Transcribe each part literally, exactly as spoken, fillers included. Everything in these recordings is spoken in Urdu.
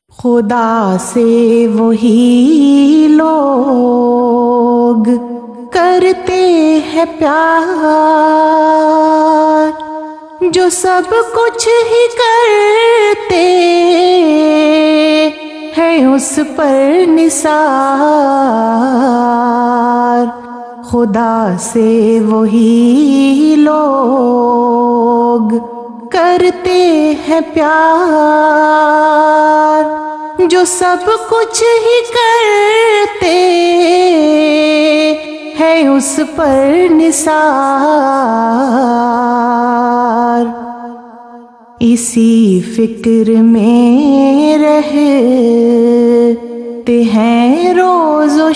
خدا سے وہی لوگ کرتے ہیں پیار جو سب کچھ ہی کرتے ہیں اس پر نثار۔ خدا سے وہی لوگ کرتے ہیں پیار جو سب کچھ ہی کرتے ہیں اس پر نثار۔ اسی فکر میں رہتے ہیں روز و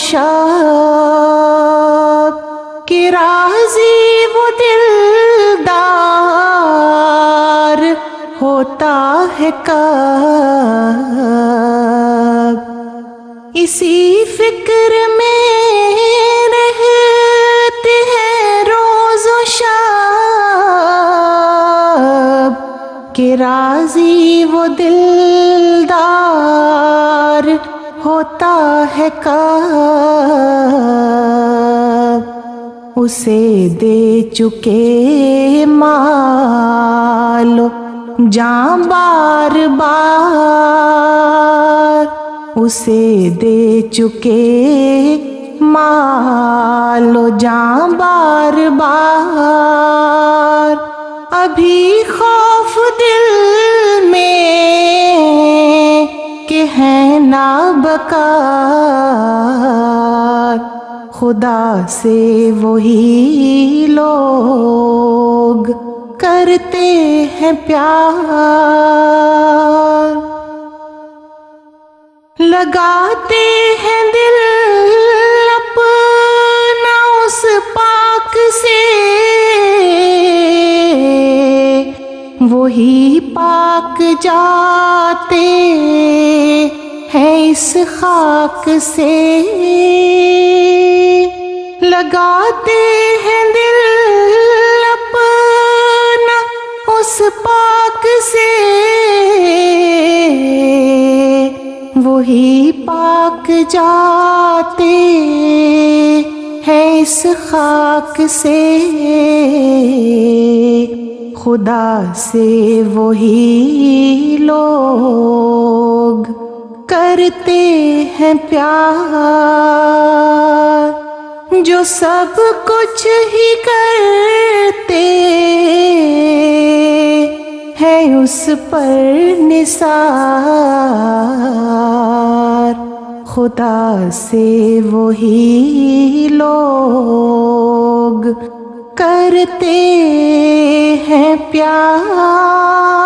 شب کہ راضی وہ دلدار ہوتا ہے کب۔ اسی فکر میں رہتے ہیں روز و شب کہ راضی وہ دلدار ہوتا ہے کب۔ اسے دے چکے مالو جاں بار بار، اسے دے چکے مالو جاں بار بار، ابھی خوف دل میں کہ ہے نابکار۔ خدا سے وہی لوگ کرتے ہیں پیار، لگاتے ہیں دل اپنا اس پاک سے، وہی پاک جاتے ہیں اس خاک سے۔ لگاتے ہیں دل اپنا اس پاک سے، وہی پاک جاتے ہیں اس خاک سے۔ خدا سے وہی لوگ کرتے ہیں پیار جو سب کچھ ہی کرتے ہیں اس پر نثار۔ خدا سے وہی لوگ کرتے ہیں پیار۔